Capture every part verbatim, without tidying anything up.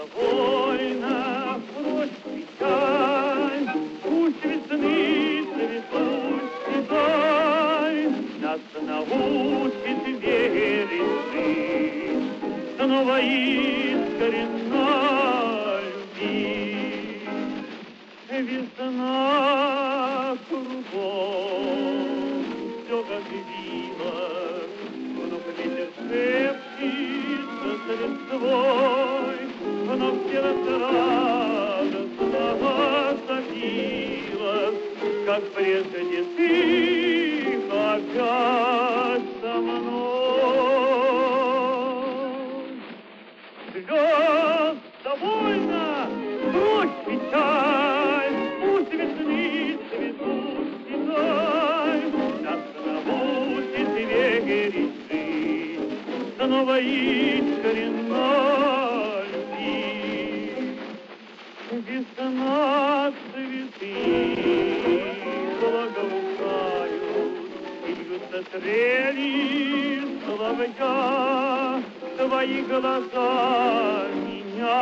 довольно, прочь печаль, пусть весны цветущий даль нас научит верить жизнь, снова искренно любить. Весна кругом, все как вилось, вновь ветер шепчется с листвой, вновь сердце радостно забилось, как прежде ты опять со мной. Звезд довольно, прочь печаль, пусть весны цветущий даль нас научит верить жизнь, снова искренно любить. Весна цветы благоухают, и льются трели соловья, твои глаза меня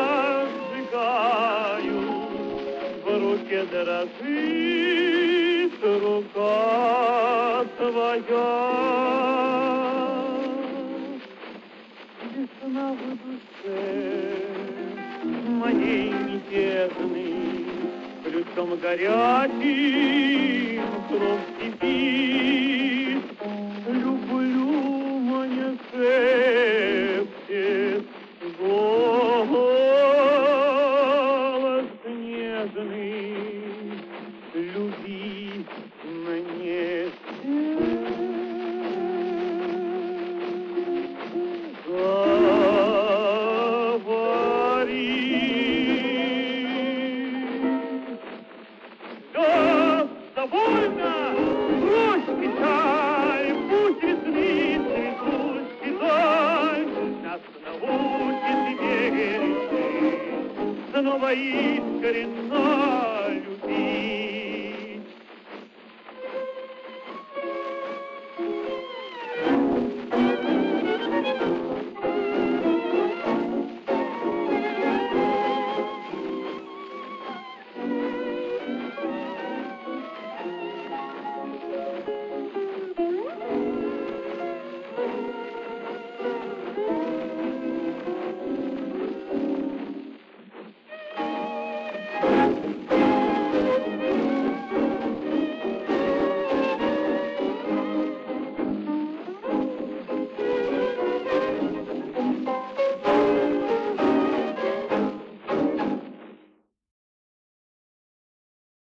сжигают, в руке дрожит рука твоя. Весна в душе моей мятежной, ключом горячим кровь кипит. Люблю, мне шепчет голос нежный, люби мне. Довольно, прочь печаль, пусть весны цветущий даль нас научит верить, снова искренно